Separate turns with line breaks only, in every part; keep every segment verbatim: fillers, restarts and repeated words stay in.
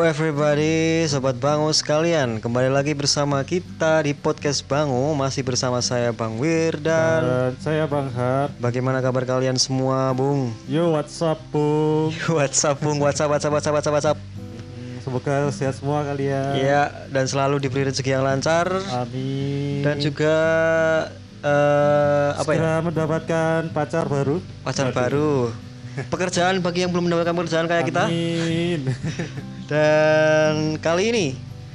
everybody, Sobat Bangu sekalian. Kembali lagi bersama kita di podcast Bangu. Masih bersama saya Bang Wir dan,
Dan saya Bang Har.
Bagaimana kabar kalian semua, Bung?
Yo, what's up, Bung?
WhatsApp, Bung. WhatsApp, WhatsApp, WhatsApp, WhatsApp, WhatsApp.
Semoga sehat semua kalian.
Iya, dan selalu diberi rezeki yang lancar.
Amin.
Dan juga uh, apa
Segera
ya?
mendapatkan pacar baru.
Pacar
Aduh.
baru. Pekerjaan bagi yang belum mendapatkan pekerjaan kayak kita.
Amin.
Dan kali ini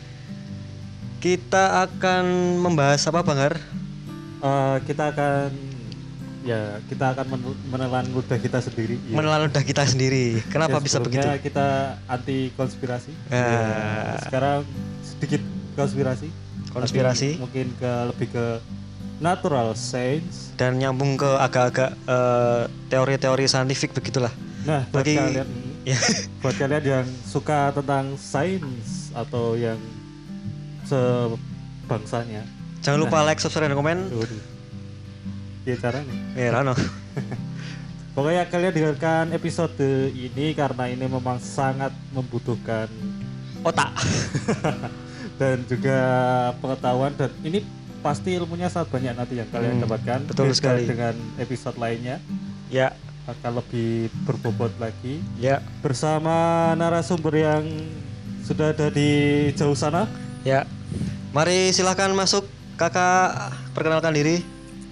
kita akan membahas apa, Bang Har?
Uh, kita akan ya kita akan men- menelan ludah kita sendiri. Ya.
Menelan ludah kita sendiri. Kenapa
Ya,
bisa begitu?
sebelumnya kita anti konspirasi.
Ya.
Ya, sekarang sedikit konspirasi.
Konspirasi.
Tapi mungkin ke lebih ke natural science.
Dan nyambung ke agak-agak uh, teori-teori saintifik begitulah.
Nah, buat
Bagi
kalian
ya.
buat kalian yang suka tentang sains atau yang sebangsanya,
Jangan lupa
Nah.
like, subscribe, dan komen.
waduh, ya caranya.
Ya, Rano.
Pokoknya kalian dengarkan episode ini karena ini memang sangat membutuhkan
Otak.
dan juga pengetahuan, dan ini pasti ilmunya sangat banyak nanti yang kalian
Hmm,
dapatkan.
betul
Beda
sekali.
dengan episode lainnya
Ya,
akan lebih berbobot lagi
ya,
bersama narasumber yang sudah ada di jauh sana.
ya. Mari silahkan masuk, kakak, perkenalkan diri.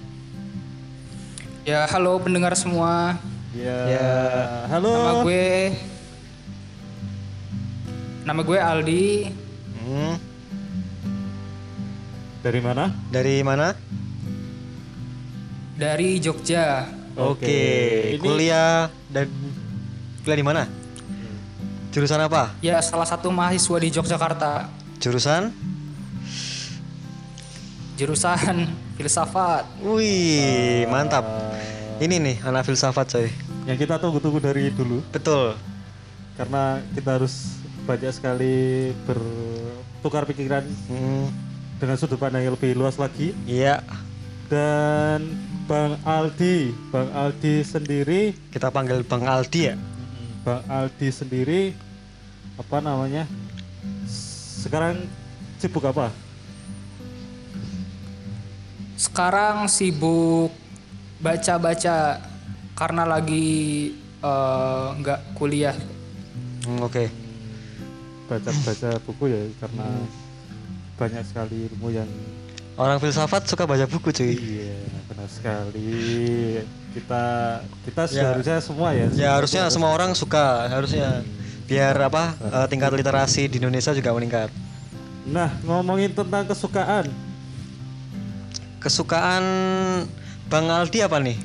Ya, halo pendengar semua.
Ya,
Ya.
halo.
Nama gue Nama gue Aldi.
Hmm,
Dari mana?
dari mana?
Dari Jogja.
Oke,
Ini-
kuliah dan kuliah di mana? Jurusan apa?
Ya, salah satu mahasiswa di Yogyakarta.
Jurusan?
Jurusan filsafat.
Wih, mantap.
Uh,
Ini nih anak filsafat, coy.
Yang kita tunggu-tunggu dari dulu,
Betul.
karena kita harus banyak sekali bertukar pikiran
Hmm,
dengan sudut pandang yang lebih luas lagi.
iya.
Dan Bang Aldi, Bang Aldi sendiri,
Kita panggil Bang Aldi ya.
Bang Aldi sendiri, apa namanya? Sekarang sibuk apa?
Sekarang sibuk baca-baca karena lagi eh, nggak kuliah.
Hmm, Oke.
Baca-baca buku ya, karena banyak sekali ilmu yang
Orang filsafat suka baca buku, cuy.
iya benar sekali. Kita kita
Ya.
seharusnya semua ya.
Ya harusnya semua orang suka, harusnya biar apa eh, tingkat literasi di Indonesia juga meningkat.
Nah, ngomongin tentang kesukaan,
Kesukaan Bang Aldi apa nih?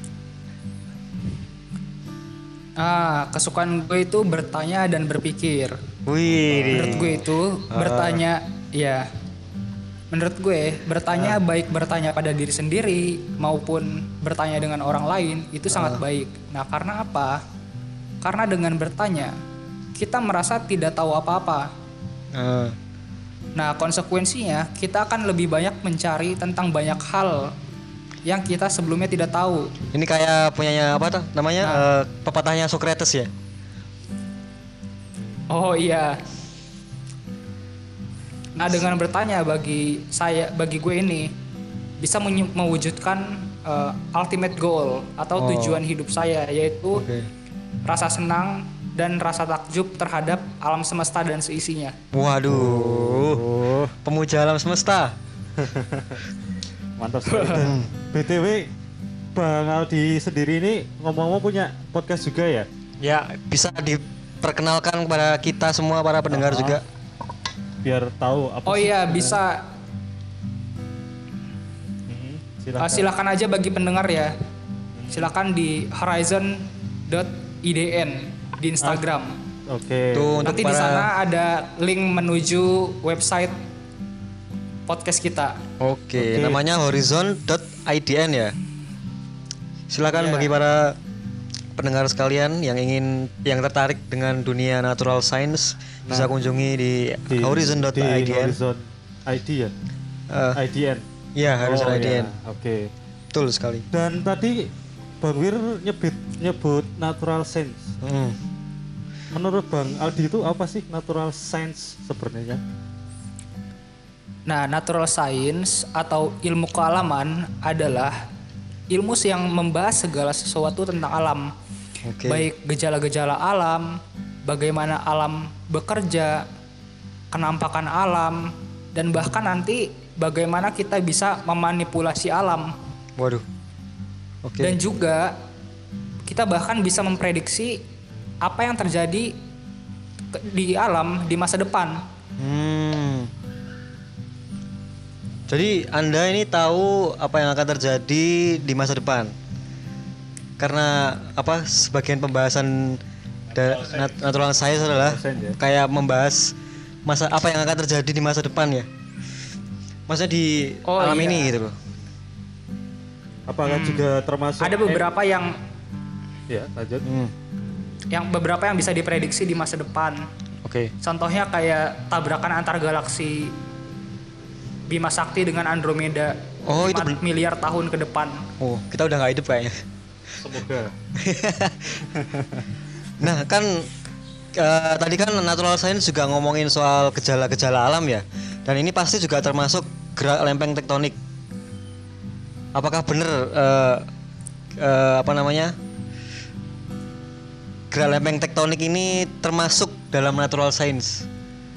Ah, kesukaan gue itu bertanya dan berpikir.
Wih,
Menurut gue itu bertanya, ya. Menurut gue bertanya baik bertanya pada diri sendiri maupun bertanya dengan orang lain itu sangat baik. Nah, karena apa? Karena dengan bertanya kita merasa tidak tahu apa-apa.
Eh,
Nah, konsekuensinya kita akan lebih banyak mencari tentang banyak hal yang kita sebelumnya tidak tahu.
ini kayak punyanya apa tuh namanya
Nah.
eh, pepatahnya Socrates ya.
Oh iya. Nah, dengan bertanya bagi saya, bagi gue ini bisa menyu- mewujudkan uh, ultimate goal atau
Oh.
tujuan hidup saya, yaitu
Oke.
rasa senang dan rasa takjub terhadap alam semesta dan seisinya.
Waduh,
oh
pemuja alam semesta.
mantap sekali. Dan B T W, Bang Aldi sendiri ini ngomong-ngomong punya podcast juga ya?
Ya bisa diperkenalkan kepada kita semua para pendengar
Ah.
juga.
Biar tahu apa
Oh
sih
iya,
sebenarnya.
bisa.
Mhm,
Uh,
silakan.
silakan aja bagi pendengar ya. Silakan di horizon dot I D N di Instagram.
Oke.
Tuh untuk
Nanti di
para
sana ada link menuju website podcast kita.
Oke,
Oke.
namanya horizon dot I D N ya. Silakan
Iya.
bagi para pendengar sekalian yang ingin yang tertarik dengan dunia natural science bisa
Nah,
kunjungi di,
Di
horizon dot I D N.
Horizon I D ya?
Eh,
I D N.
Iya, horizon
Oh,
I D N.
ya. Oke.
Betul sekali.
Dan tadi Bang Wir nyebut nyebut natural science.
Hmm.
menurut Bang Aldi itu apa sih natural science sebenarnya?
Nah, natural science atau ilmu kealaman adalah ilmu yang membahas segala sesuatu tentang alam.
Oke.
Baik gejala-gejala alam, bagaimana alam bekerja, kenampakan alam, dan bahkan nanti bagaimana kita bisa memanipulasi alam.
Waduh. Oke.
Dan juga kita bahkan bisa memprediksi apa yang terjadi ke- di alam di masa depan.
Hmm. Jadi Anda ini tahu apa yang akan terjadi di masa depan. Karena apa sebagian pembahasan da- nat- natural science adalah
Natural science, ya.
kayak membahas masa apa yang akan terjadi di masa depan ya. Maksudnya di
Oh,
alam
iya.
ini gitu loh.
Apakah juga termasuk
Ada beberapa yang
eh, ya lanjut.
Hmm.
yang beberapa yang bisa diprediksi di masa depan.
Oke.
Contohnya kayak tabrakan antar galaksi Bima Sakti dengan Andromeda.
Oh, itu
lima
bel-
miliar tahun ke depan.
Oh, kita udah nggak hidup kayaknya.
Semoga.
Nah kan eh, tadi kan natural science juga ngomongin soal gejala-gejala alam ya, dan ini pasti juga termasuk gerak lempeng tektonik. Apakah benar eh, eh, apa namanya gerak lempeng tektonik ini termasuk dalam natural science?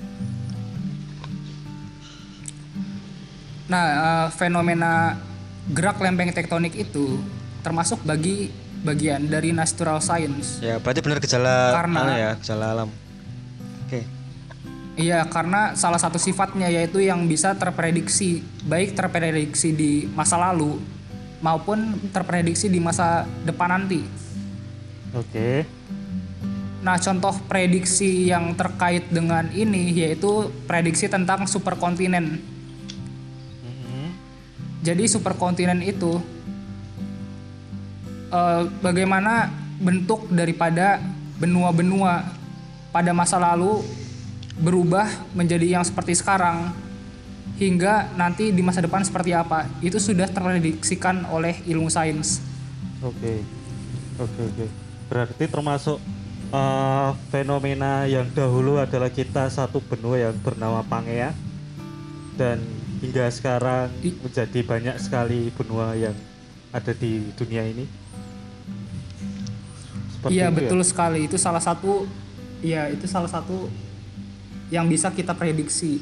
Nah, eh, fenomena gerak lempeng tektonik itu termasuk bagi bagian dari natural science.
Ya berarti benar gejala
Karena-
anu ya, gejala alam. Oke.
Iya, karena salah satu sifatnya yaitu yang bisa terprediksi, baik terprediksi di masa lalu maupun terprediksi di masa depan nanti.
Oke.
Nah, contoh prediksi yang terkait dengan ini yaitu prediksi tentang superkontinen. Jadi superkontinen itu eh, bagaimana bentuk daripada benua-benua pada masa lalu berubah menjadi yang seperti sekarang hingga nanti di masa depan seperti apa. Itu sudah terprediksikan oleh ilmu sains.
Oke. Oke oke. Berarti termasuk eh, fenomena yang dahulu adalah kita satu benua yang bernama Pangea dan hingga sekarang
I-
menjadi banyak sekali benua yang ada di dunia ini. Seperti
Iya,
itu
betul
ya?
sekali. Itu salah satu iya, itu salah satu yang bisa kita prediksi.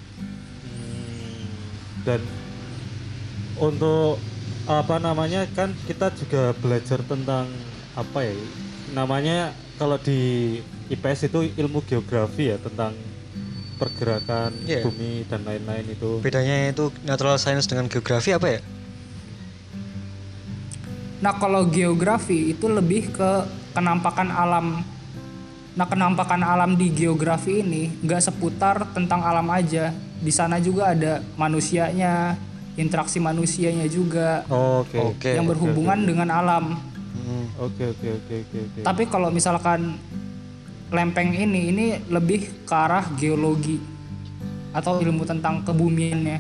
Dan untuk apa namanya kan kita juga belajar tentang apa ya namanya kalau di I P S itu ilmu geografi ya tentang pergerakan
Iya.
bumi dan lain-lain itu.
Bedanya itu natural science dengan geografi apa ya?
Nah, kalau geografi itu lebih ke kenampakan alam. Nah, kenampakan alam di geografi ini nggak seputar tentang alam aja. Di sana juga ada manusianya, interaksi manusianya juga
Oh, Oke.
Oke.
yang
oke,
berhubungan
oke.
dengan alam.
Hmm.
Oke oke oke oke oke.
Tapi kalau misalkan lempeng ini, ini lebih ke arah geologi atau ilmu tentang kebumiannya.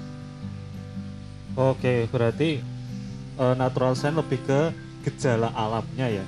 Oke, berarti eh, natural science lebih ke gejala alamnya ya.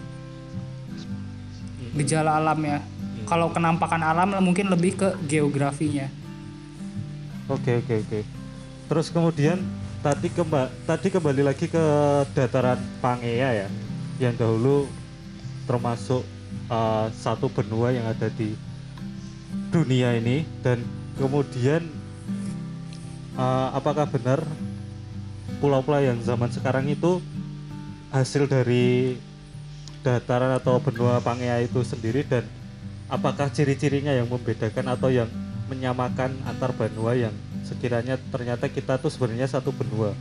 Gejala alamnya. Kalau kenampakan alam mungkin lebih ke geografinya.
Oke oke oke. Terus kemudian tadi kemba tadi kembali lagi ke dataran Pangea ya, yang dahulu termasuk uh, satu benua yang ada di dunia ini dan kemudian uh, apakah benar pulau-pulau yang zaman sekarang itu hasil dari dataran atau benua Pangea itu sendiri dan apakah ciri-cirinya yang membedakan atau yang menyamakan antar benua yang sekiranya ternyata kita tuh sebenarnya satu benua.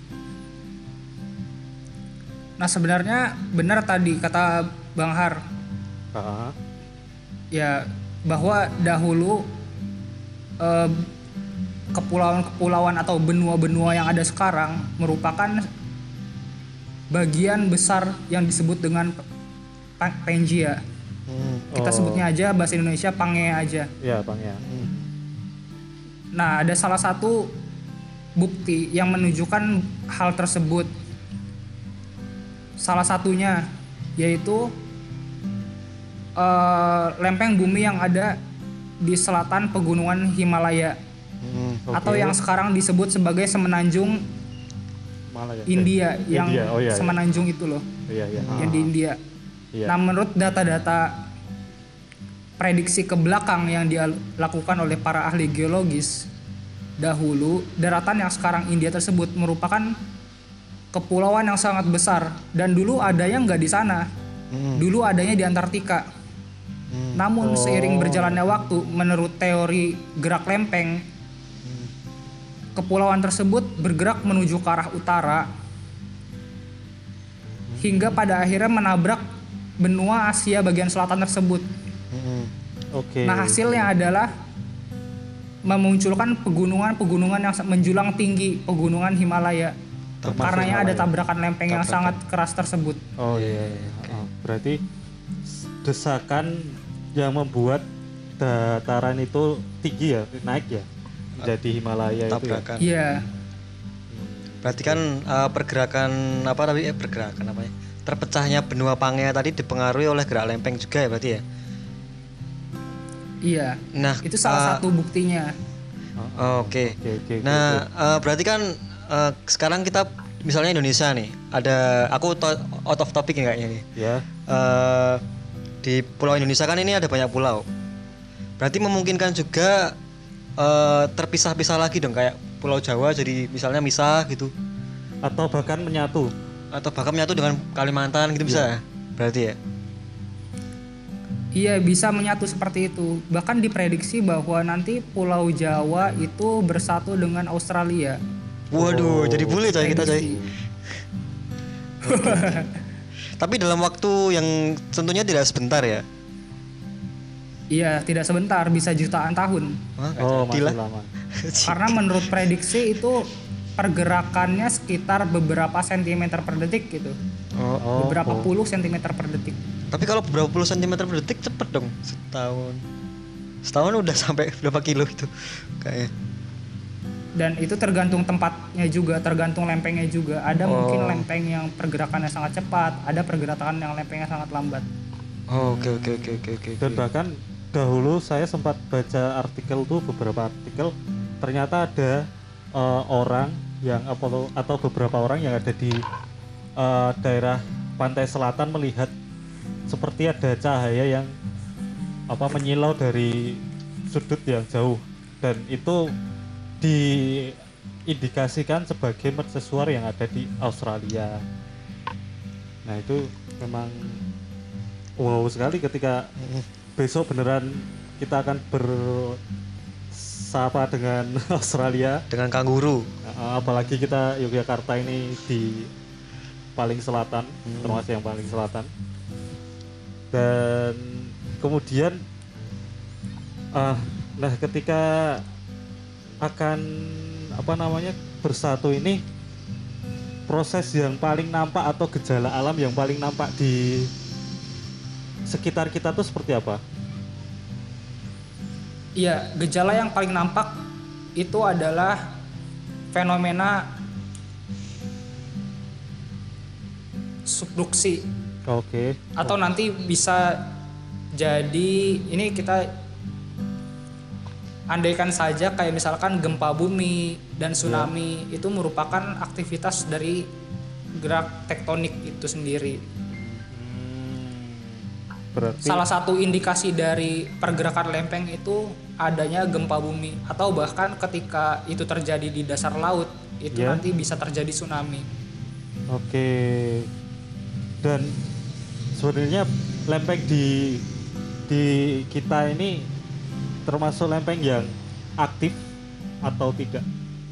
Nah, sebenarnya benar tadi kata Bang Har,
Ah,
ya bahwa dahulu eh, kepulauan-kepulauan atau benua-benua yang ada sekarang merupakan bagian besar yang disebut dengan Pa- Pangaea.
Hmm.
Kita
Oh.
sebutnya aja bahasa Indonesia Pangea aja.
ya Bang ya.
Nah, ada salah satu bukti yang menunjukkan hal tersebut. Salah satunya yaitu eh, lempeng bumi yang ada di selatan pegunungan Himalaya
Hmm.
Oke.
atau yang sekarang disebut sebagai semenanjung
Malah ya.
India
Eh,
yang
India. Oh iya. Iya,
semenanjung itu loh
iya. iya.
yang di India.
Iya.
Nah, menurut data-data prediksi ke belakang yang dilakukan oleh para ahli geologis dahulu, daratan yang sekarang India tersebut merupakan kepulauan yang sangat besar dan dulu adanya nggak di sana.
Hmm.
Dulu adanya di Antartika.
Hmm.
Namun
Oh.
seiring berjalannya waktu, menurut teori gerak lempeng, kepulauan tersebut bergerak menuju ke arah utara hingga pada akhirnya menabrak benua Asia bagian selatan tersebut.
Hmm.
Oke.
Nah, hasilnya adalah memunculkan pegunungan-pegunungan yang menjulang tinggi, pegunungan Himalaya.
Termasuk
Karenanya ada
Himalaya.
tabrakan lempeng yang
Tabrakan.
sangat keras tersebut.
Oh iya. iya. Oh, berarti desakan yang membuat dataran itu tinggi ya, naik ya, menjadi Himalaya itu ya.
Tabrakan.
Iya.
Berarti kan uh, pergerakan apa tadi eh, pergerakan apa ya? Terpecahnya benua Pangea tadi dipengaruhi oleh gerak lempeng juga ya berarti ya.
Iya.
Nah,
Itu salah
uh,
satu buktinya.
oh, Oke.
Oke, oke, oke,
Nah, uh, berarti kan uh, sekarang kita misalnya Indonesia nih, ada aku to- out of topic nih kayaknya nih.
Ya.
Eh, di Pulau Indonesia kan ini ada banyak pulau. Berarti memungkinkan juga eh, terpisah-pisah lagi dong kayak Pulau Jawa jadi misalnya misah gitu
Atau bahkan menyatu.
atau bahkan menyatu dengan Kalimantan gitu bisa ya? Berarti ya.
Iya, bisa menyatu seperti itu. Bahkan diprediksi bahwa nanti Pulau Jawa itu bersatu dengan Australia.
Waduh, jadi boleh coy kita coy.
Prediksi.
Tapi dalam waktu yang tentunya tidak sebentar ya.
Iya, tidak sebentar, bisa jutaan tahun.
Wah, nggak
Oh,
jadi
masih
lah.
lama.
Karena menurut prediksi itu pergerakannya sekitar beberapa sentimeter per detik gitu.
Oh,
Oh,
Beberapa
oh.
puluh sentimeter per detik.
tapi kalau beberapa puluh sentimeter per detik cepet dong setahun. Setahun udah sampai berapa kilo itu kayak.
Dan itu tergantung tempatnya juga, tergantung lempengnya juga. Ada
Oh.
mungkin lempeng yang pergerakannya sangat cepat, ada pergerakan yang lempengnya sangat lambat.
Oh, oke oke oke oke oke.
Dan bahkan dahulu saya sempat baca artikel tuh, beberapa artikel, ternyata ada eh, orang yang atau, atau beberapa orang yang ada di eh, daerah pantai selatan melihat seperti ada cahaya yang apa menyilau dari sudut yang jauh, dan itu diindikasikan sebagai mercusuar yang ada di Australia. Nah, itu memang wow sekali ketika besok beneran kita akan bersapa dengan Australia.
Dengan kanguru.
Uh, apalagi kita Yogyakarta ini di paling selatan, termasuk yang paling selatan. Dan kemudian uh, nah ketika akan apa namanya bersatu ini, proses yang paling nampak atau gejala alam yang paling nampak di sekitar kita tuh seperti apa?
Iya, gejala yang paling nampak itu adalah fenomena subduksi.
Oke.
Atau nanti bisa jadi, ini kita andaikan saja kayak misalkan gempa bumi dan tsunami itu merupakan aktivitas dari gerak tektonik itu sendiri.
Berarti
Salah satu indikasi dari pergerakan lempeng itu adanya gempa bumi, atau bahkan ketika itu terjadi di dasar laut itu
Ya.
nanti bisa terjadi tsunami.
oke. Dan sebenarnya lempeng di di kita ini termasuk lempeng yang aktif atau tidak?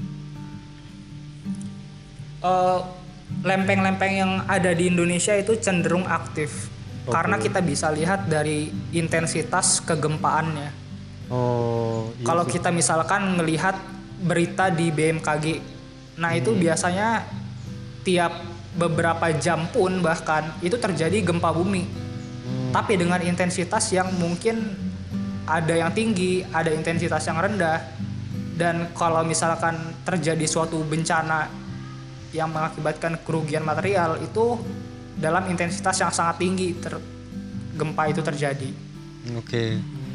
Eh, lempeng-lempeng yang ada di Indonesia itu cenderung aktif.
Oke.
Karena kita bisa lihat dari intensitas kegempaannya.
Oh, iya
Kalau
sih.
kita misalkan melihat berita di B M K G, nah itu biasanya tiap beberapa jam pun bahkan itu terjadi gempa bumi. Tapi dengan intensitas yang mungkin ada yang tinggi, ada intensitas yang rendah. Dan kalau misalkan terjadi suatu bencana yang mengakibatkan kerugian material itu dalam intensitas yang sangat tinggi, ter- gempa itu terjadi.
Oke.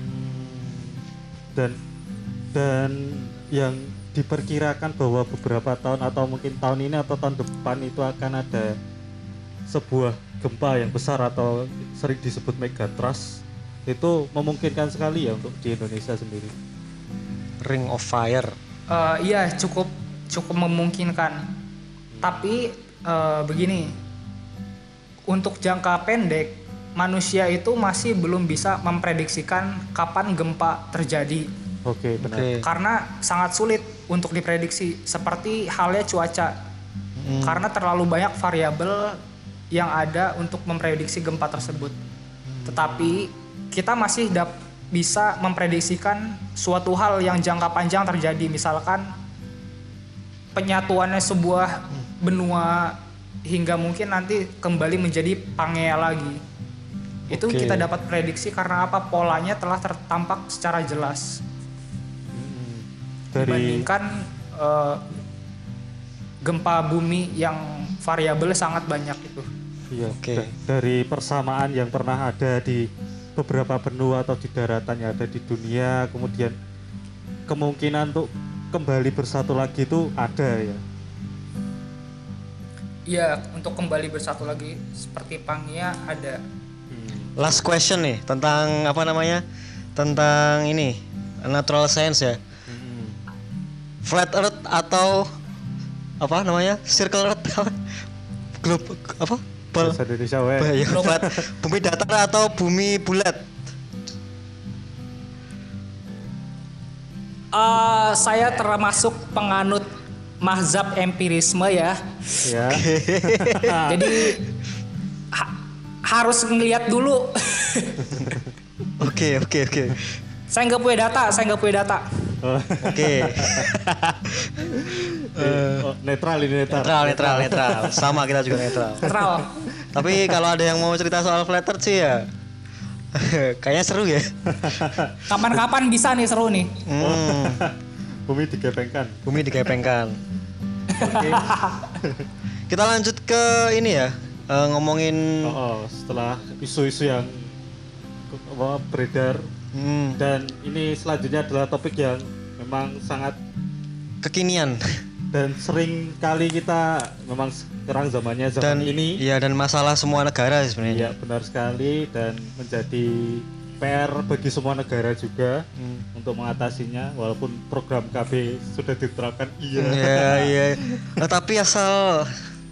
Dan dan yang diperkirakan bahwa beberapa tahun atau mungkin tahun ini atau tahun depan itu akan ada sebuah gempa yang besar atau sering disebut megatrust, itu memungkinkan sekali ya untuk di Indonesia sendiri.
Ring of Fire.
Uh, iya cukup cukup memungkinkan. Tapi uh, begini, untuk jangka pendek manusia itu masih belum bisa memprediksikan kapan gempa terjadi.
Oke, benar.
Oke.
Karena sangat sulit untuk diprediksi, seperti halnya cuaca.
Hmm.
Karena terlalu banyak variabel yang ada untuk memprediksi gempa tersebut. Tetapi kita masih dap- bisa memprediksikan suatu hal yang jangka panjang terjadi, misalkan penyatuannya sebuah benua hingga mungkin nanti kembali menjadi Pangea lagi. Itu
Oke.
kita dapat prediksi karena apa? Polanya telah tertampak secara jelas.
Dari
Dibandingkan eh, gempa bumi yang variabel sangat banyak itu.
iya,
Oke.
da- dari persamaan yang pernah ada di beberapa benua atau di daratan yang ada di dunia, kemudian kemungkinan untuk kembali bersatu lagi itu ada ya.
Iya, untuk kembali bersatu lagi seperti Pangea ada.
Last question nih tentang apa namanya? Tentang ini natural science ya. Flat Earth atau apa namanya? Circle Earth apa? Globe apa? Bal-
Bahasa Indonesia we.
Bah, ya, flat. Bumi datar atau bumi bulat?
Uh, saya termasuk penganut mazhab empirisme ya.
Ya.
Jadi ha- harus ngelihat dulu.
Oke, oke, oke.
Saya nggak punya data, saya nggak punya data.
Oh,
Oke.
oh, netral ini netral.
Netral, netral, netral. Sama kita juga netral.
Netral.
Tapi kalau ada yang mau cerita soal flat earth sih ya kayaknya seru ya.
Kapan-kapan bisa nih seru nih.
Hmm,
Bumi digepengkan.
bumi digepengkan. Oke. Kita lanjut ke ini ya. eh, ngomongin
Oh, oh, setelah isu-isu yang apa, beredar,
hmm,
dan ini selanjutnya adalah topik yang memang sangat
kekinian
dan sering kali kita memang sekarang zamannya zaman
dan
ini.
iya dan masalah semua negara sih sebenarnya.
Iya, benar sekali, dan menjadi P R bagi semua negara juga
Hmm.
untuk mengatasinya, walaupun program K B sudah diterapkan. Iya.
Iya, iya. Nah, tapi asal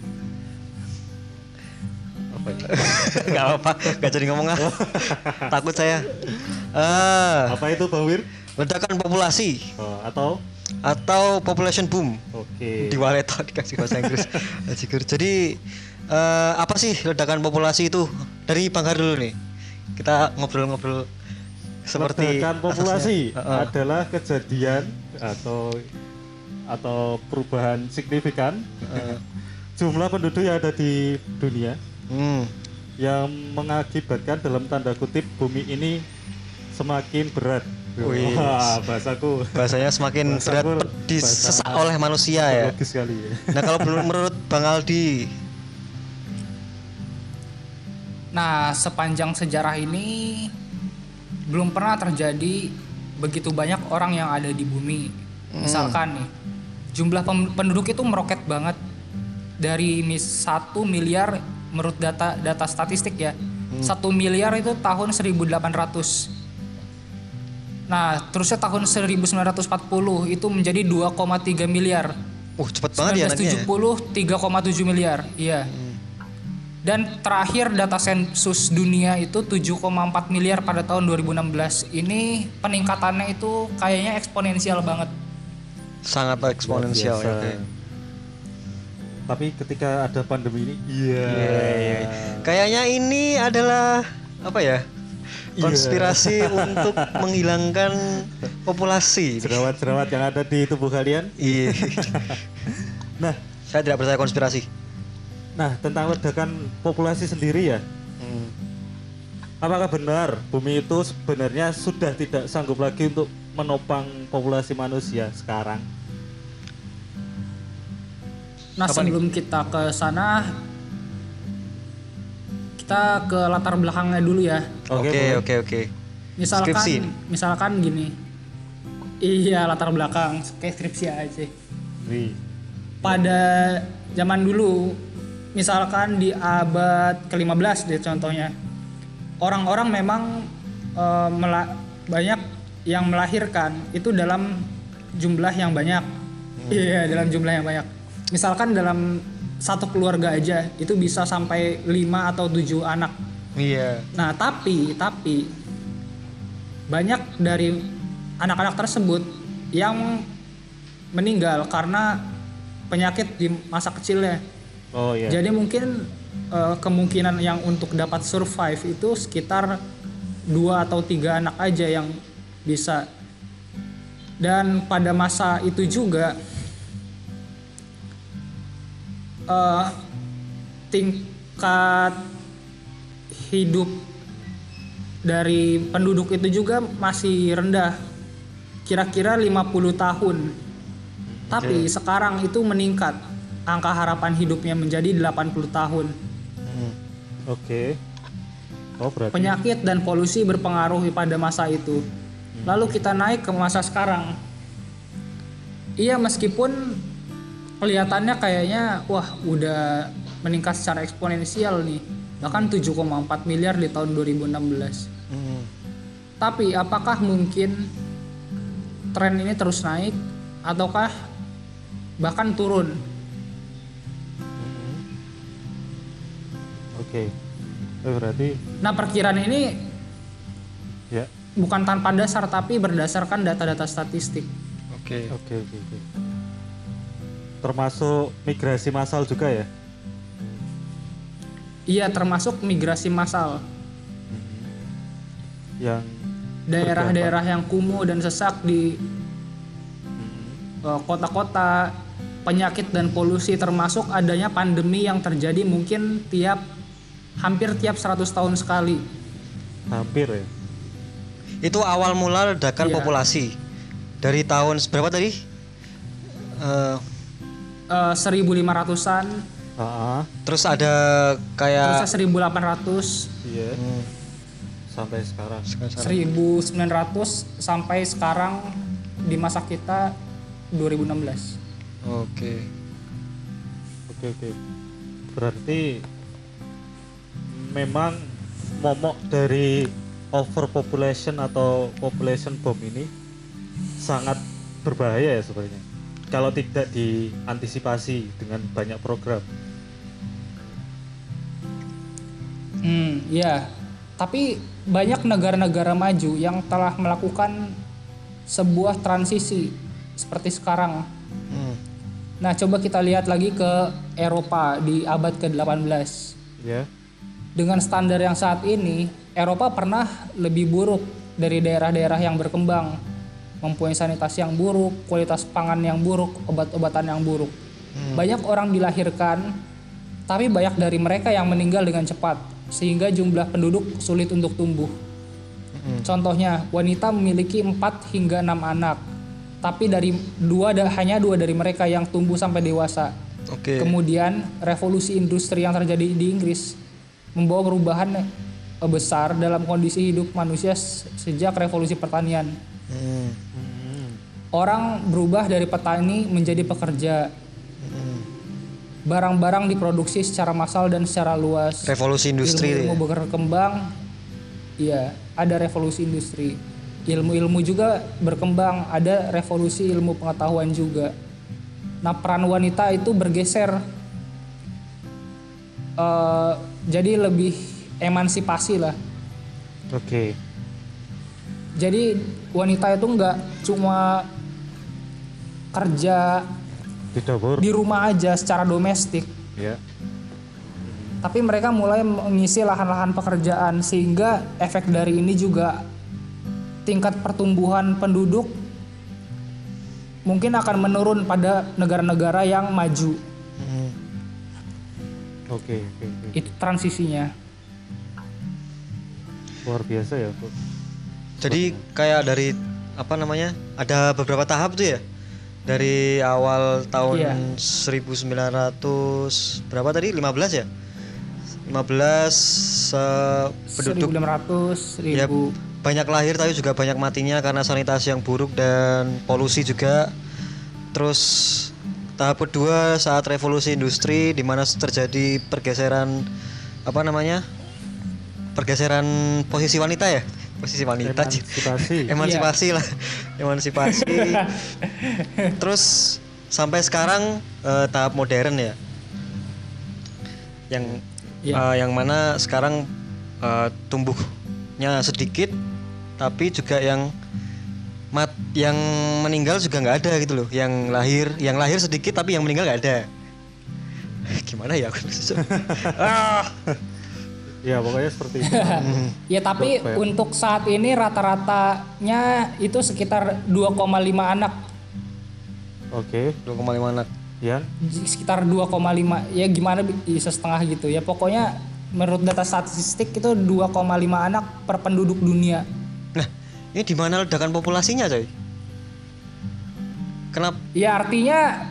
Apa ini?
nggak apa-apa, nggak jadi ngomong ah. Takut saya. Eh,
Apa itu Bang Wir?
ledakan populasi
Oh, atau
atau population boom.
oke.
Di Waleto dikasih bahasa Inggris. Jadi eh, apa sih ledakan populasi itu? Dari Bang Har dulu nih. Kita ngobrol-ngobrol seperti
Ledakan populasi
asasnya. Heeh.
adalah kejadian atau atau perubahan signifikan
Heeh.
jumlah penduduk yang ada di dunia
Hmm.
yang mengakibatkan dalam tanda kutip bumi ini semakin berat.
Wih.
Wah, bahasaku
Bahasanya semakin
Bahasa
berat
aku
pe- disesak
bahasa
oleh manusia ya.
logis sekali ya.
Nah, kalau menurut, menurut Bang Aldi,
Nah, sepanjang sejarah ini belum pernah terjadi begitu banyak orang yang ada di bumi. Misalkan nih, jumlah pem- penduduk itu meroket banget dari mis- satu miliar menurut data data statistik ya. Satu miliar itu tahun seribu delapan ratus. Nah, terusnya tahun seribu sembilan ratus empat puluh itu menjadi dua koma tiga miliar.
uh cepet banget ya nantinya.
tujuh puluh tiga koma tujuh miliar. Iya. Dan terakhir data sensus dunia itu tujuh koma empat miliar pada tahun dua ribu enam belas. Ini peningkatannya itu kayaknya eksponensial banget.
Sangat eksponensial
Luar
ya.
biasa. Tapi ketika ada pandemi ini, iya.
Iya, iya. Kayaknya ini adalah apa ya? Konspirasi untuk menghilangkan populasi.
Jerawat-jerawat yang ada di tubuh kalian.
Iya.
Nah,
Saya tidak percaya konspirasi.
nah tentang ledakan populasi sendiri ya.
Hmm.
Apakah benar bumi itu sebenarnya sudah tidak sanggup lagi untuk menopang populasi manusia sekarang?
Nah,
Apa
sebelum kita ke sana kita ke latar belakangnya dulu ya.
Oke
boleh.
oke oke.
Misalkan
Skripsi.
misalkan gini. Iya, latar belakang kayak skripsi aja.
Wih.
Pada zaman dulu, misalkan di abad ke lima belas deh contohnya. Orang-orang memang eh, mela- banyak yang melahirkan itu dalam jumlah yang banyak. Iya, dalam jumlah yang banyak. Misalkan dalam satu keluarga aja itu bisa sampai lima atau tujuh anak.
Iya.
Nah, tapi tapi banyak dari anak-anak tersebut yang meninggal karena penyakit di masa kecilnya.
Oh iya.
Jadi mungkin eh, kemungkinan yang untuk dapat survive itu sekitar dua atau tiga anak aja yang bisa. Dan pada masa itu juga eh, tingkat hidup dari penduduk itu juga masih rendah, kira-kira lima puluh tahun. Tapi sekarang itu meningkat, angka harapan hidupnya menjadi delapan puluh tahun.
Hmm.
Oke. Oh berarti.
Penyakit dan polusi berpengaruh pada masa itu. Lalu kita naik ke masa sekarang. Iya, meskipun kelihatannya kayaknya wah udah meningkat secara eksponensial nih, bahkan tujuh koma empat miliar di tahun dua ribu enam belas.
Hmm.
Tapi apakah mungkin tren ini terus naik ataukah bahkan turun?
Oke. Oh, berarti
Nah, perkiraan ini
ya.
bukan tanpa dasar tapi berdasarkan data-data statistik.
Oke.
Oke oke oke. Termasuk migrasi massal juga ya?
Iya, termasuk migrasi massal.
Yang
Daerah-daerah yang kumuh dan sesak di eh, kota-kota, penyakit dan polusi, termasuk adanya pandemi yang terjadi mungkin tiap hampir tiap seratus tahun sekali.
hampir ya.
Itu awal mula ledakan
Iya.
populasi dari tahun berapa tadi? Eh,
Eh, seribu lima ratusan,
Ah,
terus ada kayak
terusnya seribu delapan ratus,
iya.
Hmm,
Sampai sekarang.
sekarang-
seribu sembilan ratus sampai sekarang di masa kita dua ribu enam belas.
Oke.
Oke oke. Berarti memang momok dari overpopulation atau population bomb ini sangat berbahaya ya sebenarnya. Kalau tidak diantisipasi dengan banyak program.
Hmm, ya. Tapi banyak negara-negara maju yang telah melakukan sebuah transisi seperti sekarang.
Hmm.
Nah, coba kita lihat lagi ke Eropa di abad ke delapan belas.
Ya.
Dengan standar yang saat ini, Eropa pernah lebih buruk dari daerah-daerah yang berkembang. Mempunyai sanitasi yang buruk, kualitas pangan yang buruk, obat-obatan yang buruk. Banyak orang dilahirkan, tapi banyak dari mereka yang meninggal dengan cepat, sehingga jumlah penduduk sulit untuk tumbuh. Contohnya, wanita memiliki empat hingga enam anak, tapi dari dua hanya dua dari mereka yang tumbuh sampai dewasa.
Oke.
Kemudian revolusi industri yang terjadi di Inggris membawa perubahan eh, besar dalam kondisi hidup manusia s- sejak revolusi pertanian.
Hmm.
Orang berubah dari petani menjadi pekerja. Barang-barang diproduksi secara massal dan secara luas.
Revolusi industri
Ilmu-ilmu
ya?
berkembang. Iya, ada revolusi industri. Ilmu-ilmu juga berkembang, ada revolusi ilmu pengetahuan juga. Nah, peran wanita itu bergeser. Eh, jadi lebih emansipasi lah.
Oke.
Jadi wanita itu nggak cuma kerja
Di dapur.
di rumah aja secara domestik,
Ya.
tapi mereka mulai mengisi lahan-lahan pekerjaan sehingga efek dari ini juga tingkat pertumbuhan penduduk mungkin akan menurun pada negara-negara yang maju.
Hmm.
Oke oke oke.
Itu transisinya.
Luar biasa ya, Bu.
Jadi kayak dari apa namanya? Ada beberapa tahap tuh ya. Dari awal tahun
Iya.
seribu sembilan ratus berapa tadi? lima belas ya? lima belas uh, penduduk
seribu enam ratus,
ya,
seribu.
banyak lahir tapi juga banyak matinya karena sanitasi yang buruk dan polusi juga. Terus tahap kedua saat revolusi industri di mana terjadi pergeseran apa namanya? Pergeseran posisi wanita ya? Posisi wanita.
Emansipasi.
Emansipasi lah. Emansipasi. Terus sampai sekarang uh, tahap modern ya. Yang
Ya.
uh, yang mana sekarang uh, tumbuhnya sedikit tapi juga yang mat yang meninggal juga nggak ada gitu loh, yang lahir yang lahir sedikit tapi yang meninggal nggak ada. Gimana ya aku ah.
Ya pokoknya seperti itu.
Ya tapi
Dokter.
untuk saat ini rata-ratanya itu sekitar dua koma lima anak.
Oke,
dua koma lima anak.
Yan.
Sekitar dua koma lima, ya gimana bisa setengah gitu ya, pokoknya menurut data statistik itu dua koma lima anak per penduduk dunia.
Nah, ini di mana ledakan populasinya, coy? Kenapa?
Ya artinya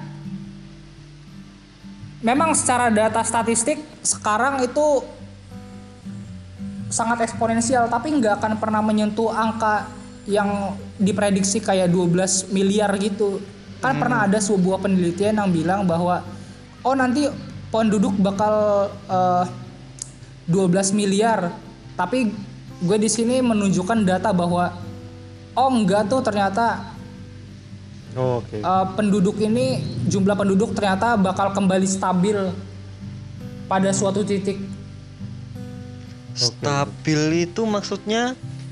memang secara data statistik sekarang itu sangat eksponensial, tapi nggak akan pernah menyentuh angka yang diprediksi kayak dua belas miliar gitu. Kan hmm. pernah ada sebuah penelitian yang bilang bahwa oh nanti penduduk bakal uh, dua belas miliar, tapi gue di sini menunjukkan data bahwa oh enggak tuh ternyata
Oh, oke. Okay.
uh, penduduk ini jumlah penduduk ternyata bakal kembali stabil pada suatu titik.
Stabil itu maksudnya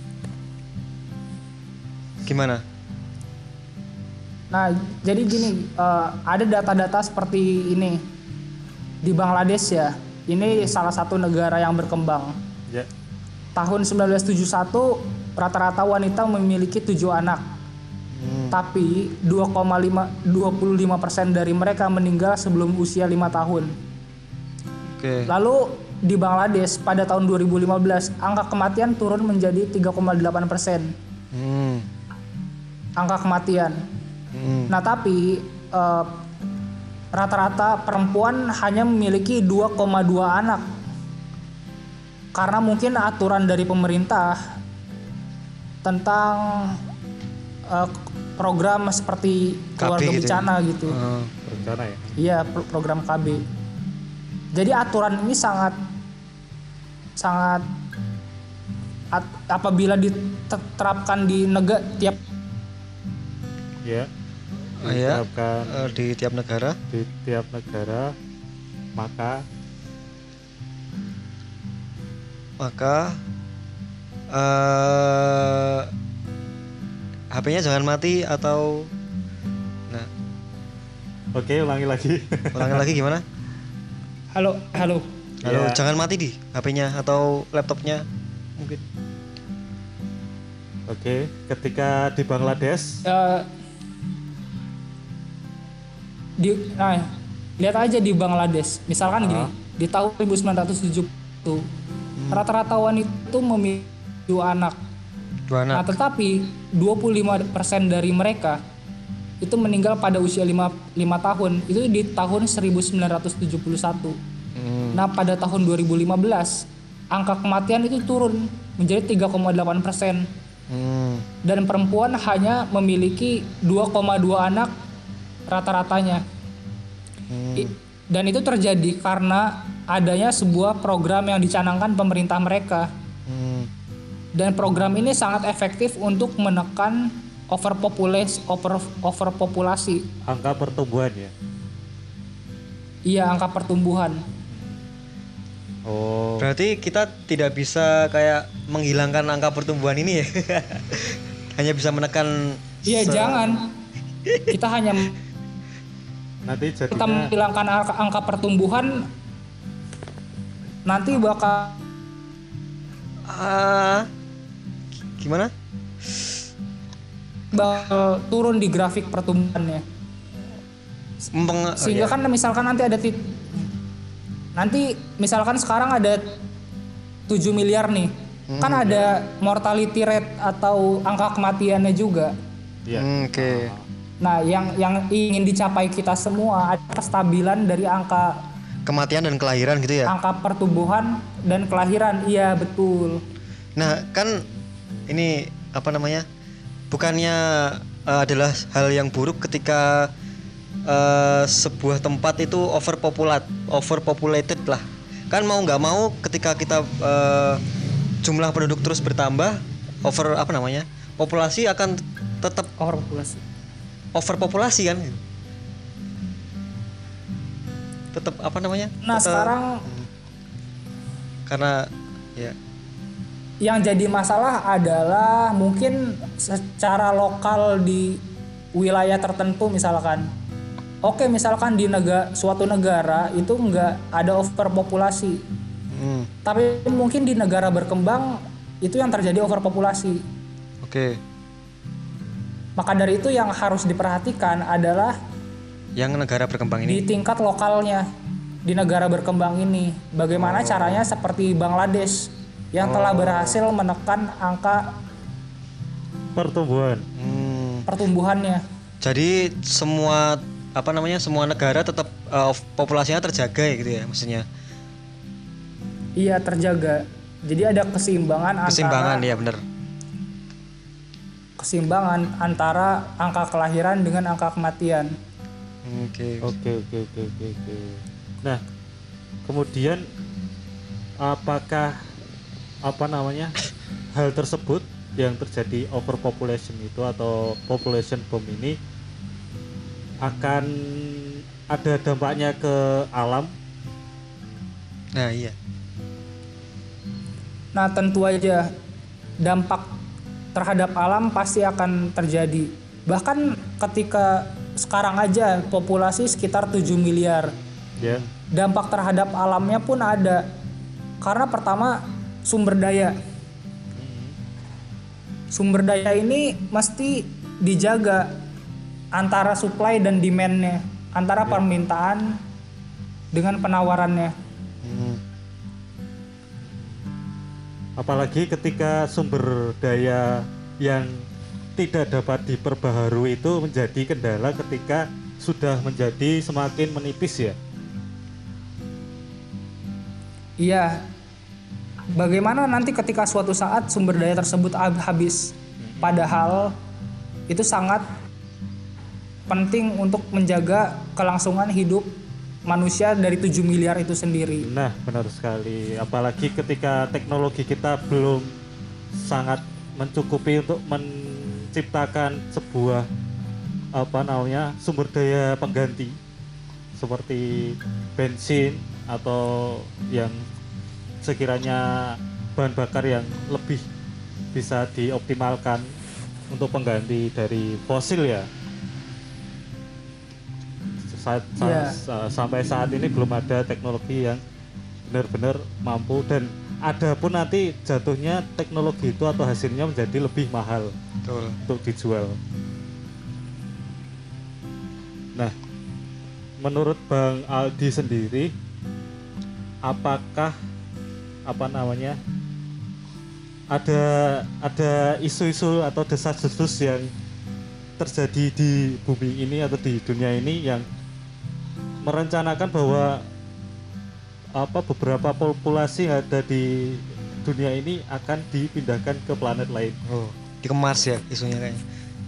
gimana?
Nah, jadi gini, uh, ada data-data seperti ini di Bangladesh ya. Ini salah satu negara yang berkembang.
Ya.
Tahun sembilan belas tujuh puluh satu rata-rata wanita memiliki tujuh anak. Hmm. Tapi dua koma lima dua puluh lima persen dari mereka meninggal sebelum usia lima tahun.
Oke.
Lalu di Bangladesh pada tahun dua ribu lima belas angka kematian turun menjadi tiga koma delapan persen.
Hmm.
Angka kematian. Hmm. Nah tapi uh, rata-rata perempuan hanya memiliki dua koma dua anak karena mungkin aturan dari pemerintah tentang uh, program seperti keluarga
gitu
bencana
ya?
gitu.
Uh.
Berencana ya?
Iya, program K B. Jadi aturan ini sangat sangat at, apabila diterapkan di negara tiap
Ya.
Oh, ya.
Diterapkan
Uh, di tiap negara.
di tiap negara, maka
maka uh, H P-nya jangan mati atau nah
oke ulangi lagi.
ulangi lagi gimana?
halo halo
Halo,
Ya.
jangan mati di H P-nya atau laptopnya mungkin.
Oke, ketika di Bangladesh,
uh, di nah lihat aja di Bangladesh misalkan gini,
Ah.
di tahun seribu sembilan ratus tujuh puluh rata-rata wanita itu memiliki dua anak.
Dua
Nah,
anak.
tetapi dua puluh lima persen dari mereka itu meninggal pada usia lima, lima tahun. Itu di tahun seribu sembilan ratus tujuh puluh satu.
Hmm.
Nah, pada tahun dua ribu lima belas angka kematian itu turun menjadi tiga koma delapan persen.
Hmm.
Dan perempuan hanya memiliki dua koma dua anak rata-ratanya.
Hmm.
I- Dan itu terjadi karena adanya sebuah program yang dicanangkan pemerintah mereka.
Hmm.
Dan program ini sangat efektif untuk menekan overpopulasi, over, overpopulasi.
angka pertumbuhan ya.
Iya, angka pertumbuhan.
Oh,
Berarti kita tidak bisa kayak menghilangkan angka pertumbuhan ini ya. Hanya bisa menekan.
Iya,
se-
jangan. Kita hanya
nanti
kita
jadinya
menghilangkan angka, angka pertumbuhan, nanti bakal
Ah, gimana?
bakal turun di grafik pertumbuhannya.
Mempeng-
Sehingga
oh, iya.
kan misalkan nanti ada tit- nanti misalkan sekarang ada tujuh miliar nih. Kan ada mortality rate atau angka kematiannya juga.
ya.
Hmm, Oke.
Nah, yang yang ingin dicapai kita semua ada kestabilan dari angka
kematian dan kelahiran gitu ya.
Angka pertumbuhan dan kelahiran, iya betul.
Nah, kan ini apa namanya? Bukannya uh, adalah hal yang buruk ketika uh, sebuah tempat itu overpopulat, overpopulated lah. Kan mau nggak mau ketika kita uh, jumlah penduduk terus bertambah, over apa namanya? Populasi akan tetap
Overpopulasi.
overpopulasi kan? Tetap apa namanya?
Nah,
Tetap,
sekarang
karena ya
yang jadi masalah adalah mungkin secara lokal di wilayah tertentu misalkan. Oke, misalkan di negara suatu negara itu nggak ada overpopulasi.
hmm,
Tapi mungkin di negara berkembang itu yang terjadi overpopulasi.
oke.
Maka dari itu yang harus diperhatikan adalah
Yang negara berkembang
di
ini.
tingkat lokalnya di negara berkembang ini. Bagaimana caranya seperti Bangladesh yang telah berhasil menekan angka
Pertumbuhan.
Hmm,
pertumbuhannya.
jadi semua apa namanya? Semua negara tetap uh, populasinya terjaga ya gitu ya maksudnya.
Iya, terjaga. Jadi ada keseimbangan,
Keseimbangan
antara
ya benar.
keseimbangan antara angka kelahiran dengan angka kematian.
Oke.
Oke oke oke oke oke. Nah, kemudian apakah apa namanya hal tersebut yang terjadi overpopulation itu atau population bomb ini akan ada dampaknya ke alam?
Nah, iya.
Nah, tentu aja dampak terhadap alam pasti akan terjadi. Bahkan ketika sekarang aja populasi sekitar tujuh miliar.
Ya.
Dampak terhadap alamnya pun ada. Karena pertama sumber daya. Sumber daya ini mesti dijaga antara supply dan demand-nya, antara permintaan dengan penawarannya.
Hmm,
Apalagi ketika sumber daya yang tidak dapat diperbaharui itu menjadi kendala ketika sudah menjadi semakin menipis ya.
Iya. Bagaimana nanti ketika suatu saat sumber daya tersebut hab- habis? Padahal itu sangat penting untuk menjaga kelangsungan hidup manusia dari tujuh miliar itu sendiri.
Nah, benar sekali. Apalagi ketika teknologi kita belum sangat mencukupi untuk menciptakan sebuah apa namanya sumber daya pengganti seperti bensin atau yang sekiranya bahan bakar yang lebih bisa dioptimalkan untuk pengganti dari fosil ya. Saat,
Iya.
sa- sampai saat ini belum ada teknologi yang benar-benar mampu, dan ada pun nanti jatuhnya teknologi itu atau hasilnya menjadi lebih mahal
betul.
untuk dijual. Nah, menurut Bang Aldi sendiri, apakah apa namanya ada ada isu-isu atau desas-desus yang terjadi di bumi ini atau di dunia ini yang merencanakan bahwa apa beberapa populasi yang ada di dunia ini akan dipindahkan ke planet lain?
Oh, di ke Mars ya isunya kayaknya.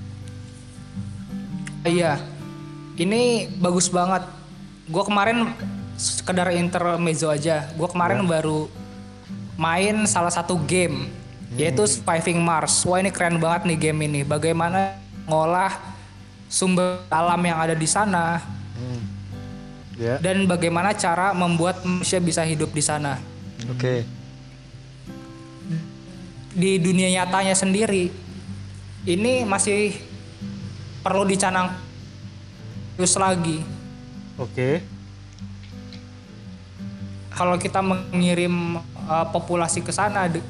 Iya. Ini bagus banget. Gua kemarin sekedar intermezzo aja. Gua kemarin baru main salah satu game yaitu Surviving Mars. Wah, ini keren banget nih game ini. Bagaimana ngolah sumber alam yang ada di sana
Ya.
dan bagaimana cara membuat manusia bisa hidup di sana.
Oke.
Di dunia nyatanya sendiri ini masih perlu dicanang terus lagi.
Oke.
Kalau kita mengirim uh, populasi ke sana, de-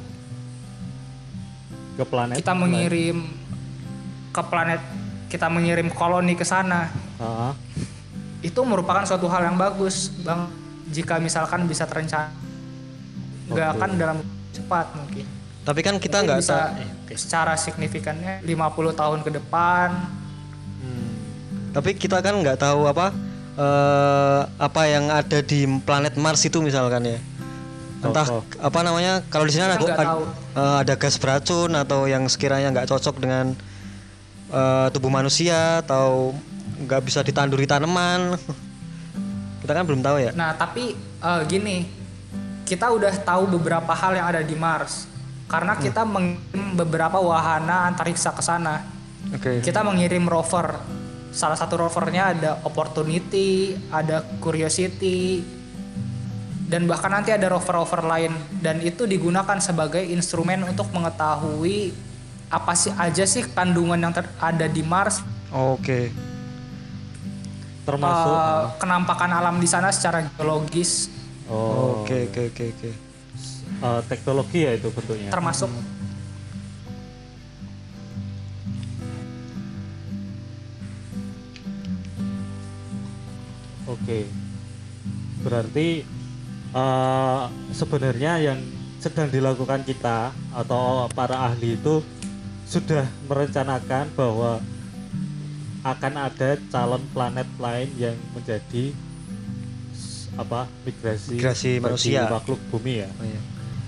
Ke planet.
kita mengirim ke planet, kita mengirim koloni ke sana.
Ah,
Itu merupakan suatu hal yang bagus, Bang. Jika misalkan bisa terencana, nggak
Oke.
akan dalam cepat mungkin.
Tapi kan kita
Mungkin
nggak
bisa
ta- eh, oke.
secara signifikannya lima puluh tahun ke depan.
hmm.
Tapi kita kan nggak tahu apa eh, apa yang ada di planet Mars itu misalkan ya. Entah
Contoh.
apa namanya, kalau di sini ada,
Kita nggak
ada,
tahu.
eh, ada gas beracun atau yang sekiranya nggak cocok dengan eh, tubuh manusia atau nggak bisa ditanduri tanaman. Kita kan belum tahu ya.
Nah, tapi eh, gini, kita udah tahu beberapa hal yang ada di Mars karena kita mengirim beberapa wahana antariksa ke sana.
Oke.
Kita mengirim rover. Salah satu rovernya ada Opportunity, ada Curiosity, dan bahkan nanti ada rover-rover lain, dan itu digunakan sebagai instrumen untuk mengetahui apa sih aja sih kandungan yang ter- ada di Mars,
Oke.
Termasuk
eh, kenampakan alam di sana secara geologis,
oh,
Oke, oke, oke, oke.
eh, teknologi ya itu bentuknya.
termasuk
Oke. Berarti eh, sebenarnya yang sedang dilakukan kita atau para ahli itu sudah merencanakan bahwa akan ada calon planet lain yang menjadi s- apa migrasi,
Migrasi
bagi
manusia.
makhluk bumi ya.
Oh, iya.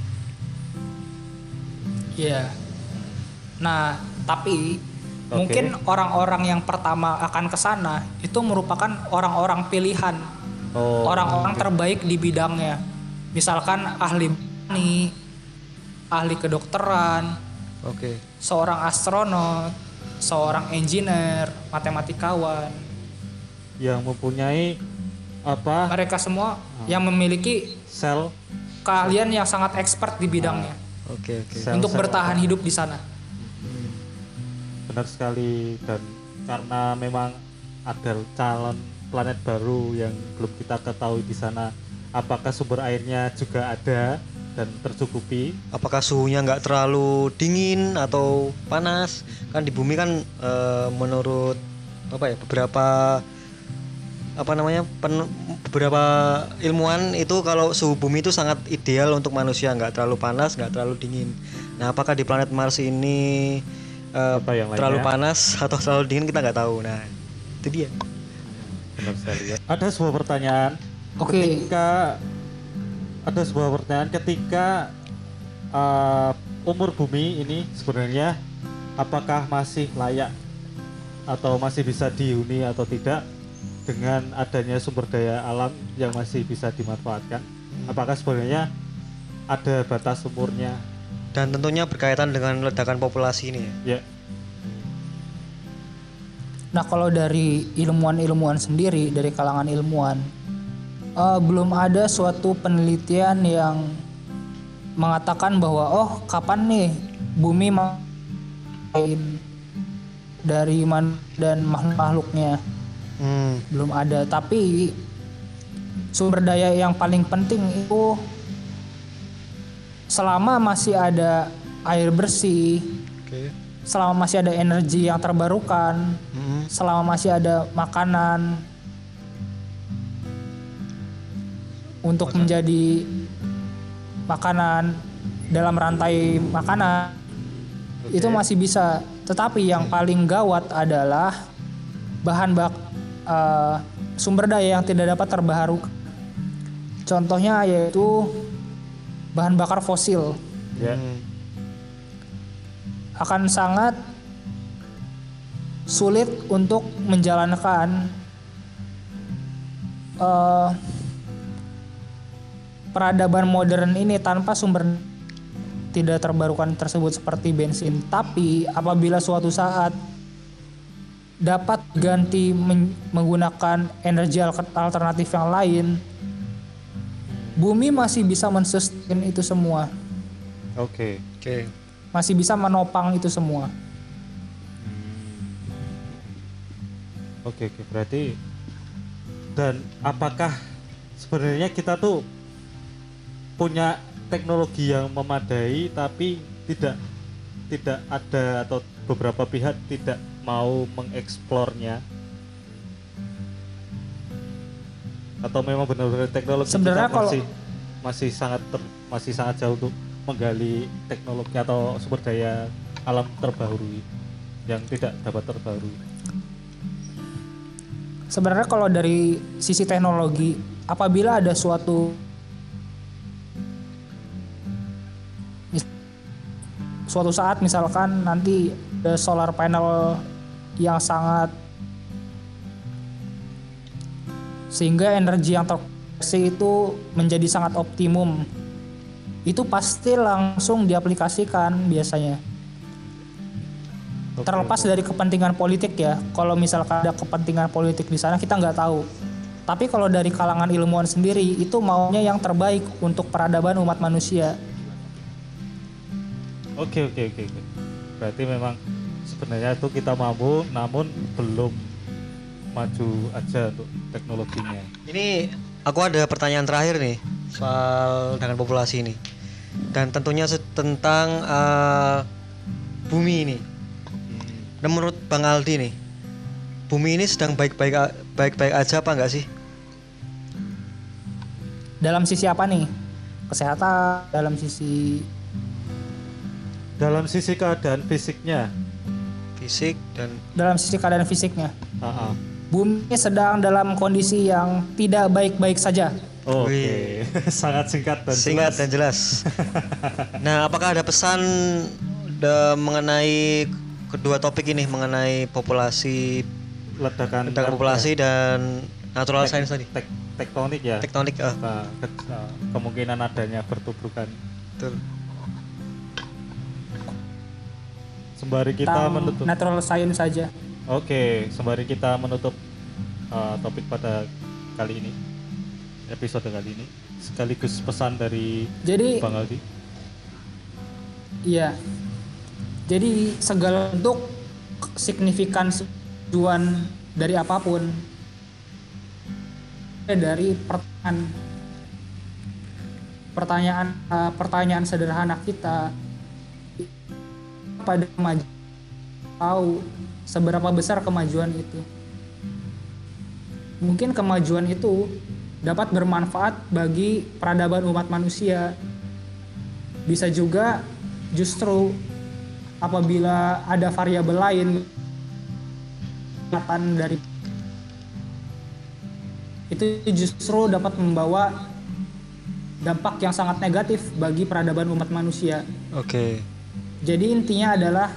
ya. Nah, tapi
Oke.
mungkin orang-orang yang pertama akan ke sana itu merupakan orang-orang pilihan,
Oh,
orang-orang terbaik di bidangnya. Misalkan ahli botani, ahli kedokteran,
Oke.
seorang astronot, seorang engineer, matematikawan.
yang mempunyai apa
Mereka semua yang memiliki
sel
keahlian yang sangat expert di bidangnya
Oke, oke.
Sel-
untuk
sel-
bertahan hidup di sana.
benar sekali, dan karena memang ada calon planet baru yang belum kita ketahui di sana apakah sumber airnya juga ada dan tercukupi.
Apakah suhunya nggak terlalu dingin atau panas? Kan di bumi kan eh, menurut apa ya beberapa apa namanya pen- beberapa ilmuwan itu kalau suhu bumi itu sangat ideal untuk manusia, nggak terlalu panas, nggak terlalu dingin. Nah, apakah di planet Mars ini eh,
Apa yang
terlalu
lainnya?
panas atau terlalu dingin kita nggak tahu. Nah, itu dia.
Benar sekali ya. Ada sebuah pertanyaan.
Oke.
Ketika ada sebuah pertanyaan ketika uh, umur bumi ini sebenarnya apakah masih layak atau masih bisa dihuni atau tidak dengan adanya sumber daya alam yang masih bisa dimanfaatkan? Apakah sebenarnya ada batas umurnya?
Dan tentunya berkaitan dengan ledakan populasi ini ya.
Ya,
Nah, kalau dari ilmuwan-ilmuwan sendiri, dari kalangan ilmuwan, eh, belum ada suatu penelitian yang mengatakan bahwa oh kapan nih bumi main dari man dan makhluk-makhluknya.
Hmm.
Belum ada. Tapi sumber daya yang paling penting itu selama masih ada air bersih,
Oke.
selama masih ada energi yang terbarukan,
Hmm.
selama masih ada makanan untuk menjadi makanan dalam rantai makanan, itu masih bisa. Tetapi yang paling gawat adalah bahan bak eh, sumber daya yang tidak dapat terbarukan. Contohnya yaitu bahan bakar fosil
ya.
Hmm.
akan sangat sulit untuk menjalankan eh, peradaban modern ini tanpa sumber tidak terbarukan tersebut seperti bensin. Tapi apabila suatu saat dapat ganti men- menggunakan energi al- alternatif yang lain, bumi masih bisa mensustain itu semua,
Oke.
Oke.
masih bisa menopang itu semua.
Oke, oke, berarti dan apakah sebenarnya kita tuh punya teknologi yang memadai tapi tidak tidak ada atau beberapa pihak tidak mau mengeksplornya, atau memang benar-benar teknologi
Sebenarnya
kita
kalau-
masih masih sangat ter- masih sangat jauh untuk menggali teknologi atau sumber daya alam terbaru yang tidak dapat terbaru.
sebenarnya kalau dari sisi teknologi, apabila ada suatu suatu saat misalkan nanti ada solar panel yang sangat sehingga energi yang terproduksi itu menjadi sangat optimum, itu pasti langsung diaplikasikan biasanya.
Oke,
Terlepas
oke.
dari kepentingan politik ya, kalau misalkan ada kepentingan politik di sana kita nggak tahu. Tapi kalau dari kalangan ilmuwan sendiri itu maunya yang terbaik untuk peradaban umat manusia.
Oke oke oke oke. Berarti memang sebenarnya itu kita mampu, namun belum maju aja untuk teknologinya.
Ini aku ada pertanyaan terakhir nih soal dengan populasi ini, dan tentunya se- tentang eh, bumi ini. Dan menurut Bang Aldi nih, bumi ini sedang baik-baik a- baik-baik aja apa enggak sih?
Dalam sisi apa nih? Kesehatan, dalam sisi
Dalam sisi keadaan fisiknya,
Fisik dan
dalam sisi keadaan fisiknya.
ah, ah.
Bumi sedang dalam kondisi yang tidak baik-baik saja.
Oke,
Wih.
sangat singkat dan
singkat
jelas.
dan jelas. Nah, apakah ada pesan de- mengenai kedua topik ini, mengenai populasi,
Ledakan
tentang populasi dan natural science tadi,
tek- tektonik ya.
tektonik? ah,
Nah, ke- nah, kemungkinan adanya pertuburan.
betul.
Sembari kita
Tentang
menutup.
natural science saja.
Oke, sembari kita menutup uh, topik pada kali ini, episode kali ini, sekaligus pesan dari
Jadi
Bang Aldi.
iya. Jadi segala bentuk signifikan tujuan dari apapun, dari pertanyaan pertanyaan eh, pertanyaan sederhana kita pada kemajuan, tahu seberapa besar kemajuan itu. Mungkin kemajuan itu dapat bermanfaat bagi peradaban umat manusia. Bisa juga justru apabila ada variabel lain dari itu justru dapat membawa dampak yang sangat negatif bagi peradaban umat manusia.
Oke.
Jadi intinya adalah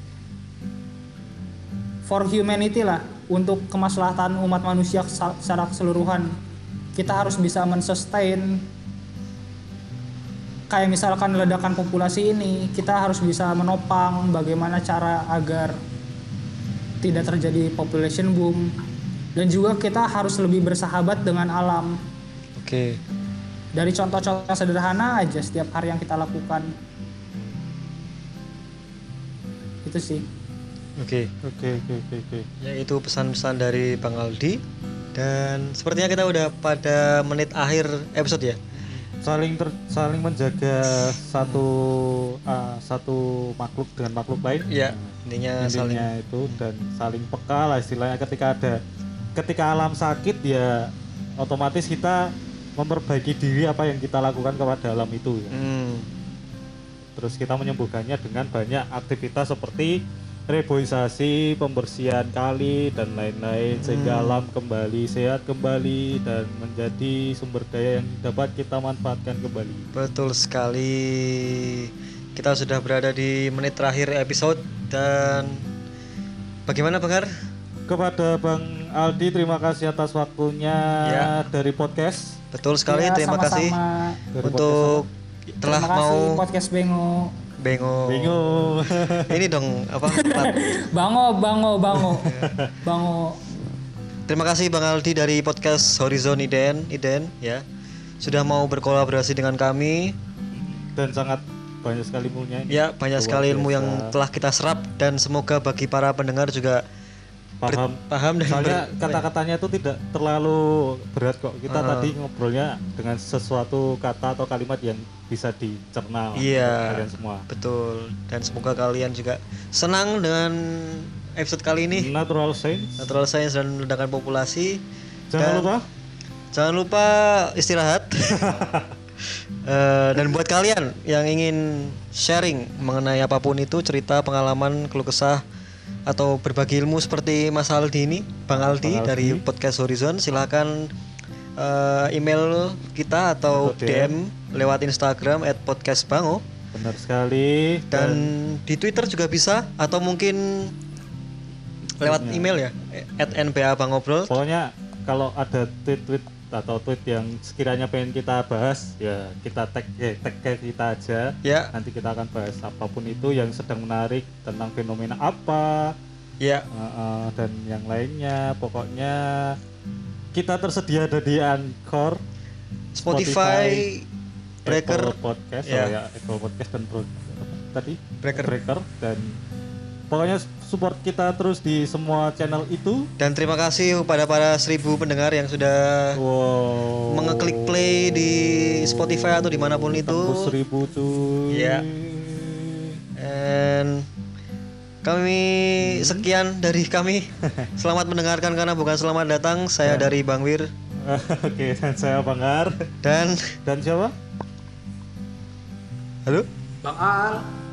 for humanity lah, untuk kemaslahatan umat manusia secara keseluruhan. Kita harus bisa men-sustain, kayak misalkan ledakan populasi ini, kita harus bisa menopang bagaimana cara agar tidak terjadi population boom, dan juga kita harus lebih bersahabat dengan alam.
Oke.
Dari contoh-contoh sederhana aja setiap hari yang kita lakukan. Itu sih.
Oke.
Oke, oke, oke, oke.
Yaitu pesan-pesan dari Bang Aldi, dan sepertinya kita udah pada menit akhir episode ya.
Saling ter, saling menjaga satu uh, satu makhluk dengan makhluk lain.
Ya, intinya saling.
Intinya itu, dan saling peka lah istilahnya. Ketika ada ketika alam sakit ya otomatis kita memperbaiki diri apa yang kita lakukan kepada alam itu ya.
Hmm.
Terus kita menyembuhkannya dengan banyak aktivitas seperti reboisasi, pembersihan kali dan lain-lain, sehingga
Hmm.
alam kembali sehat kembali dan menjadi sumber daya yang dapat kita manfaatkan kembali.
Betul sekali. Kita sudah berada di menit terakhir episode, dan bagaimana Bang Har?
Kepada Bang Aldi, terima kasih atas waktunya
Ya.
dari podcast.
Betul sekali,
Ya,
terima kasih
sama-sama.
Dari
untuk telah
Terima kasih
mau
podcast Bengo.
Bengo.
Bingung.
Ini dong apa? plat.
Bango, bango, bango. Bango.
Terima kasih Bang Aldi dari podcast Horizon Iden, Iden ya. Sudah mau berkolaborasi dengan kami.
Dan sangat banyak sekali ilmunya ini.
Ya, banyak
Luar
sekali ilmu
biasa.
yang telah kita serap, dan semoga bagi para pendengar juga
paham.
ber- paham dan
Soalnya
ber-
kata-katanya itu tidak terlalu berat kok. Kita
Uh.
tadi ngobrolnya dengan sesuatu kata atau kalimat yang bisa dicerna oleh
Iya,
kalian semua.
betul. Dan semoga kalian juga senang dengan episode kali ini,
Natural science.
natural science dan ledakan populasi.
Jangan
Dan
lupa
jangan lupa istirahat. Eh, dan buat kalian yang ingin sharing mengenai apapun itu, cerita, pengalaman, keluh kesah, atau berbagi ilmu seperti Mas Aldi ini, Bang Aldi,
Bang Aldi.
dari Podcast Horizon, silakan eh, email kita atau
Atau
D M lewat Instagram at podcastbango,
Benar sekali.
dan di Twitter juga bisa, atau mungkin lewat
Tweetnya.
email ya at n b a bangobrol.
Pokoknya kalau ada tweet-tweet atau tweet yang sekiranya pengen kita bahas, ya kita tag eh, tag ke kita aja.
Ya,
Nanti kita akan bahas apapun itu yang sedang menarik tentang fenomena apa,
ya,
uh, uh, dan yang lainnya. Pokoknya kita tersedia ada di Anchor,
Spotify, Breaker,
Apple Podcast,
Ya.
oh ya, Apple Podcast dan Bro- apa tadi
Breaker.
Breaker, dan pokoknya support kita terus di semua channel itu.
dan terima kasih kepada para seribu pendengar yang sudah
Wow.
mengeklik play di Spotify atau dimanapun itu.
Tembus seribu cuy.
Iya. And kami sekian dari kami. Selamat mendengarkan karena bukan selamat datang. Saya dari Bang Wir
Oke, dan saya Bang Ar.
dan
Dan siapa?
halo.
Bang Al.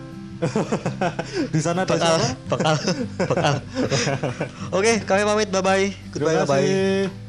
Di sana ada
Bekal,
siapa?
bekal, bekal. Oke, kami pamit. Bye bye. Goodbye.
Terima
Bye bye.
kasih.